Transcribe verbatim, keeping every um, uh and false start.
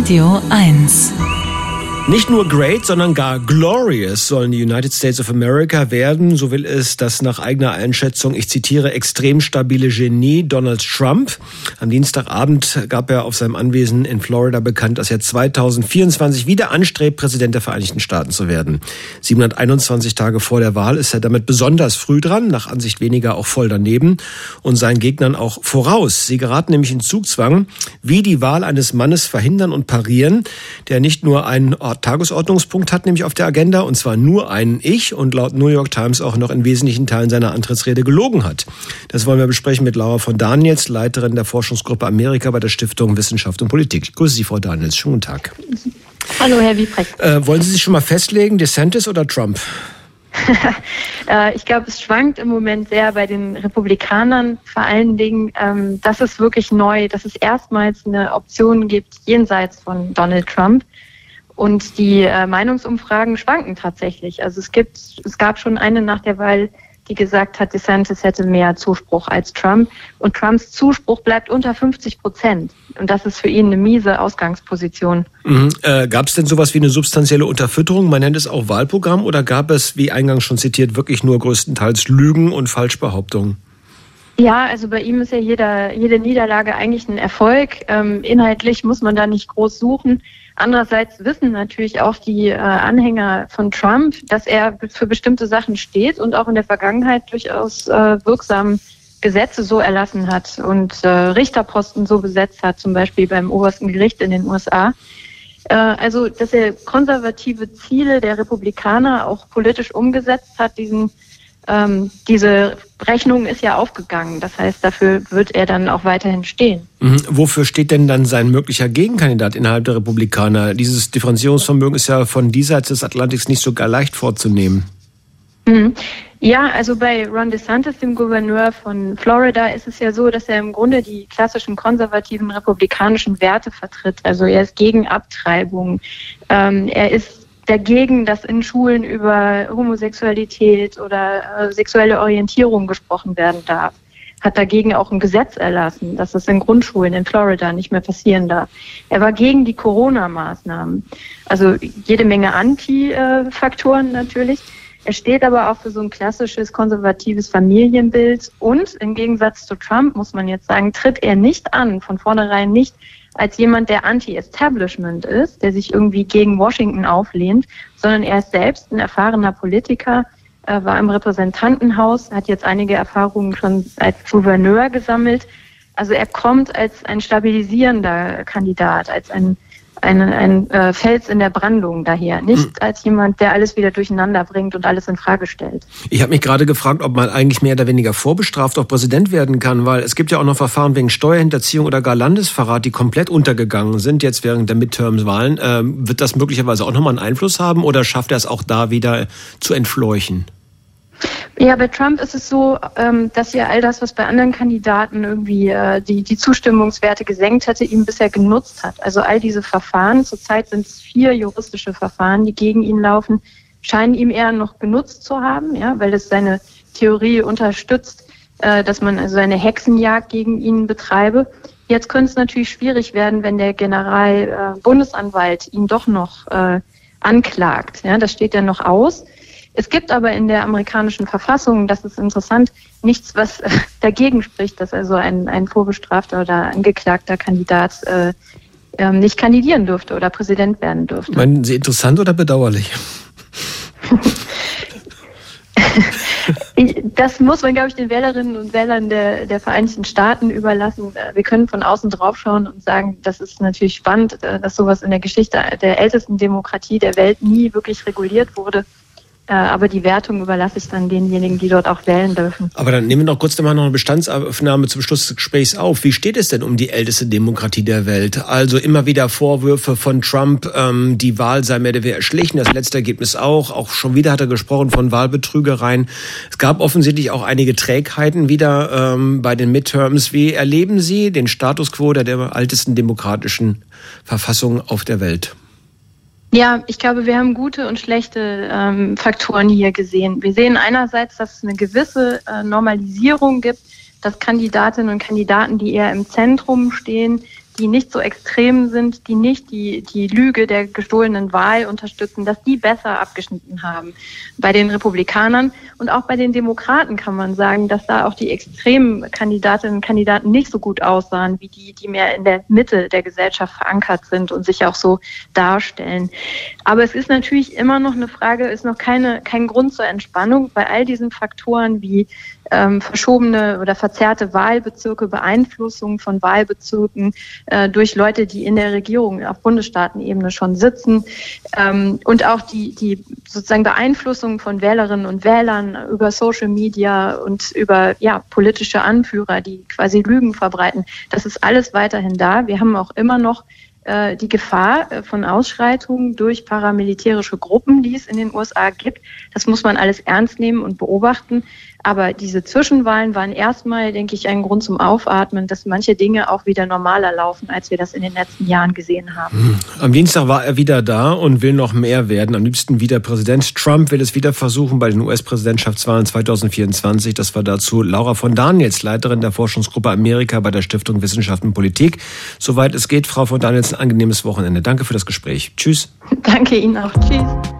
Radio eins. Nicht nur great, sondern gar glorious sollen die United States of America werden. So will es das nach eigener Einschätzung, ich zitiere, extrem stabile Genie Donald Trump. Am Dienstagabend gab er auf seinem Anwesen in Florida bekannt, dass er zweitausendvierundzwanzig wieder anstrebt, Präsident der Vereinigten Staaten zu werden. siebenhunderteinundzwanzig Tage vor der Wahl ist er damit besonders früh dran, nach Ansicht weniger auch voll daneben und seinen Gegnern auch voraus. Sie geraten nämlich in Zugzwang, wie die Wahl eines Mannes verhindern und parieren, der nicht nur einen Tagesordnungspunkt hat, nämlich auf der Agenda, und zwar nur einen Ich und laut New York Times auch noch in wesentlichen Teilen seiner Antrittsrede gelogen hat. Das wollen wir besprechen mit Laura von Daniels, Leiterin der Forschungsgruppe Amerika bei der Stiftung Wissenschaft und Politik. Ich grüße Sie, Frau Daniels. Schönen guten Tag. Hallo, Herr Wiebrecht. Äh, wollen Sie sich schon mal festlegen, DeSantis oder Trump? Ich glaube, es schwankt im Moment sehr bei den Republikanern. Vor allen Dingen, ähm, das ist wirklich neu, dass es erstmals eine Option gibt jenseits von Donald Trump. Und die äh, Meinungsumfragen schwanken tatsächlich. Also es gibt, es gab schon eine nach der Wahl, die gesagt hat, DeSantis hätte mehr Zuspruch als Trump. Und Trumps Zuspruch bleibt unter fünfzig Prozent. Und das ist für ihn eine miese Ausgangsposition. Mhm. Äh, gab es denn sowas wie eine substanzielle Unterfütterung? Man nennt es auch Wahlprogramm. Oder gab es, wie eingangs schon zitiert, wirklich nur größtenteils Lügen und Falschbehauptungen? Ja, also bei ihm ist ja jeder, jede Niederlage eigentlich ein Erfolg. Ähm, inhaltlich muss man da nicht groß suchen. Andererseits wissen natürlich auch die äh, Anhänger von Trump, dass er für bestimmte Sachen steht und auch in der Vergangenheit durchaus äh, wirksam Gesetze so erlassen hat und äh, Richterposten so besetzt hat, zum Beispiel beim obersten Gericht in den U S A. Äh, also, dass er konservative Ziele der Republikaner auch politisch umgesetzt hat, diesen Ähm, diese Rechnung ist ja aufgegangen. Das heißt, dafür wird er dann auch weiterhin stehen. Mhm. Wofür steht denn dann sein möglicher Gegenkandidat innerhalb der Republikaner? Dieses Differenzierungsvermögen ist ja von diesseits des Atlantiks nicht so gar leicht vorzunehmen. Mhm. Ja, also bei Ron DeSantis, dem Gouverneur von Florida, ist es ja so, dass er im Grunde die klassischen konservativen republikanischen Werte vertritt. Also er ist gegen Abtreibung. Ähm, er ist dagegen, dass in Schulen über Homosexualität oder äh, sexuelle Orientierung gesprochen werden darf. Hat dagegen auch ein Gesetz erlassen, dass das in Grundschulen in Florida nicht mehr passieren darf. Er war gegen die Corona-Maßnahmen. Also jede Menge Anti-Faktoren natürlich. Er steht aber auch für so ein klassisches konservatives Familienbild. Und im Gegensatz zu Trump, muss man jetzt sagen, tritt er nicht an, von vornherein nicht, als jemand, der Anti-Establishment ist, der sich irgendwie gegen Washington auflehnt, sondern er ist selbst ein erfahrener Politiker, äh, war im Repräsentantenhaus, hat jetzt einige Erfahrungen schon als Gouverneur gesammelt. Also er kommt als ein stabilisierender Kandidat, als ein ein, ein äh, Fels in der Brandung daher, nicht hm. als jemand, der alles wieder durcheinander bringt und alles in Frage stellt. Ich habe mich gerade gefragt, ob man eigentlich mehr oder weniger vorbestraft auch Präsident werden kann, weil es gibt ja auch noch Verfahren wegen Steuerhinterziehung oder gar Landesverrat, die komplett untergegangen sind jetzt während der Midterm-Wahlen. Ähm, wird das möglicherweise auch nochmal einen Einfluss haben oder schafft er es auch da wieder zu entfleuchen? Ja, bei Trump ist es so, dass ja all das, was bei anderen Kandidaten irgendwie die, die Zustimmungswerte gesenkt hätte, ihm bisher genutzt hat. Also all diese Verfahren, zurzeit sind es vier juristische Verfahren, die gegen ihn laufen, scheinen ihm eher noch genutzt zu haben, ja, weil es seine Theorie unterstützt, dass man also eine Hexenjagd gegen ihn betreibe. Jetzt könnte es natürlich schwierig werden, wenn der Generalbundesanwalt ihn doch noch anklagt. Ja, das steht ja noch aus. Es gibt aber in der amerikanischen Verfassung, das ist interessant, nichts, was äh, dagegen spricht, dass also ein, ein vorbestrafter oder angeklagter Kandidat äh, äh, nicht kandidieren dürfte oder Präsident werden dürfte. Meinen Sie interessant oder bedauerlich? Das muss man, glaube ich, den Wählerinnen und Wählern der, der Vereinigten Staaten überlassen. Wir können von außen draufschauen und sagen, das ist natürlich spannend, dass sowas in der Geschichte der ältesten Demokratie der Welt nie wirklich reguliert wurde. Aber die Wertung überlasse ich dann denjenigen, die dort auch wählen dürfen. Aber dann nehmen wir doch kurz noch eine Bestandsaufnahme zum Schluss des Gesprächs auf. Wie steht es denn um die älteste Demokratie der Welt? Also immer wieder Vorwürfe von Trump, ähm, die Wahl sei mehr oder weniger erschlichen, das letzte Ergebnis auch. Auch schon wieder hat er gesprochen von Wahlbetrügereien. Es gab offensichtlich auch einige Trägheiten wieder ähm, bei den Midterms. Wie erleben Sie den Status quo der, der ältesten demokratischen Verfassung auf der Welt? Ja, ich glaube, wir haben gute und schlechte ähm, Faktoren hier gesehen. Wir sehen einerseits, dass es eine gewisse äh, Normalisierung gibt, dass Kandidatinnen und Kandidaten, die eher im Zentrum stehen, die nicht so extrem sind, die nicht die, die Lüge der gestohlenen Wahl unterstützen, dass die besser abgeschnitten haben. Bei den Republikanern und auch bei den Demokraten kann man sagen, dass da auch die extremen Kandidatinnen und Kandidaten nicht so gut aussahen, wie die, die mehr in der Mitte der Gesellschaft verankert sind und sich auch so darstellen. Aber es ist natürlich immer noch eine Frage, ist noch keine, kein Grund zur Entspannung bei all diesen Faktoren wie ähm, verschobene oder verzerrte Wahlbezirke, Beeinflussung von Wahlbezirken äh, durch Leute, die in der Regierung auf Bundesstaatenebene schon sitzen ähm, und auch die, die sozusagen Beeinflussung von Wählerinnen und Wählern über Social Media und über ja, politische Anführer, die quasi Lügen verbreiten. Das ist alles weiterhin da. Wir haben auch immer noch äh, die Gefahr äh, von Ausschreitungen durch paramilitärische Gruppen, die es in den U S A gibt. Das muss man alles ernst nehmen und beobachten. Aber diese Zwischenwahlen waren erstmal, denke ich, ein Grund zum Aufatmen, dass manche Dinge auch wieder normaler laufen, als wir das in den letzten Jahren gesehen haben. Am Dienstag war er wieder da und will noch mehr werden. Am liebsten wieder Präsident. Trump will es wieder versuchen bei den U S-Präsidentschaftswahlen zwanzig vierundzwanzig. Das war dazu Laura von Daniels, Leiterin der Forschungsgruppe Amerika bei der Stiftung Wissenschaft und Politik. Soweit es geht, Frau von Daniels, ein angenehmes Wochenende. Danke für das Gespräch. Tschüss. Danke Ihnen auch. Tschüss.